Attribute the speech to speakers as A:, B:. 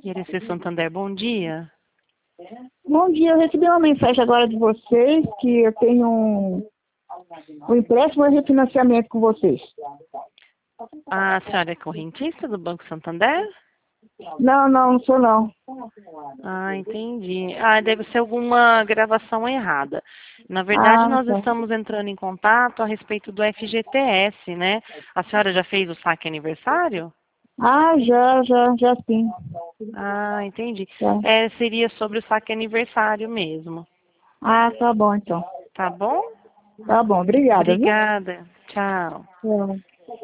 A: IRC Santander, bom dia.
B: Bom dia, eu recebi uma mensagem agora de vocês que eu tenho um empréstimo e refinanciamento com vocês.
A: A senhora é correntista do Banco Santander?
B: Não sou não.
A: Ah, entendi. Ah, deve ser alguma gravação errada. Na verdade, nós
B: Tá.
A: estamos entrando em contato a respeito do FGTS, né? A senhora já fez o saque aniversário?
B: Já sim.
A: Ah, entendi.
B: Tá.
A: Seria sobre o saque aniversário mesmo.
B: Tá bom então.
A: Tá bom?
B: Tá bom, obrigada, viu?
A: Obrigada. Tchau.
B: Tchau.